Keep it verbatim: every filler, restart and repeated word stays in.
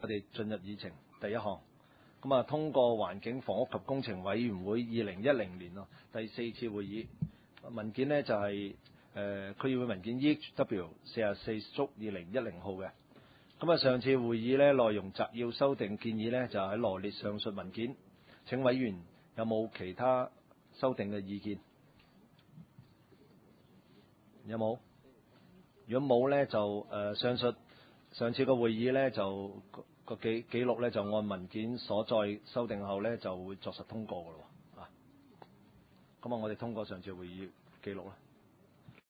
我哋進入議程第一項，咁啊通過環境房屋及工程委員會二零一零年咯第四次會議文件呢，就係誒區議會文件 E H W 四十四足二零一零號嘅。咁啊上次會議呢，內容摘要修訂建議呢，就喺羅列上述文件。請委員有冇其他修訂嘅意見？有冇？如果冇呢，就誒、呃、上述上次個會議呢，就個記記錄呢，就按文件所在修訂後呢，就會作實通過㗎咯。啊，咁啊，我哋通過上次會議記錄啦。